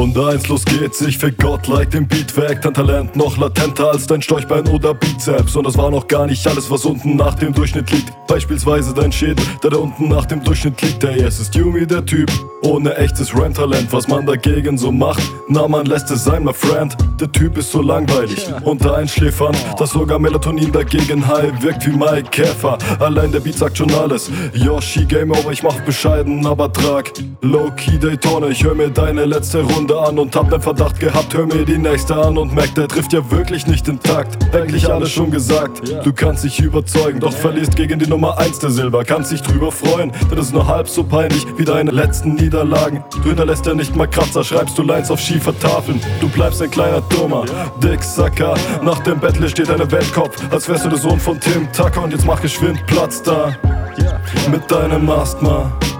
Runde 1, los geht's, ich fick Gott like den Beat weg. Dein Talent noch latenter als dein Storchbein oder Bizeps. Und das war noch gar nicht alles, was unten nach dem Durchschnitt liegt. Beispielsweise dein Schädel, der da unten nach dem Durchschnitt liegt. Ey, es ist Yumi der Typ, ohne echtes Rap-Talent. Was man dagegen so macht, na man lässt es sein, my friend. Der Typ ist so langweilig, unter Einschläfern, dass sogar Melatonin dagegen high wirkt wie Mike Käfer. Allein der Beat sagt schon alles. Yoshi, Game Over, ich mach bescheiden, aber trag Low-Key Daytona. Ich hör mir deine letzte Runde an und hab nen Verdacht gehabt, hör mir die nächste an und merk, der trifft ja wirklich nicht den Takt. Eigentlich alles schon gesagt, du kannst dich überzeugen, doch verlierst gegen die Nummer 1 der Silber. Kannst dich drüber freuen, denn das ist nur halb so peinlich wie deine letzten Niederlagen. Du hinterlässt ja nicht mal Kratzer, schreibst du Lines auf schiefer Tafeln. Du bleibst ein kleiner Dummer, Dicksacker. Nach dem Battle steht deine Weltkopf, als wärst du der Sohn von Tim Tucker. Und jetzt mach geschwind Platz da mit deinem Asthma.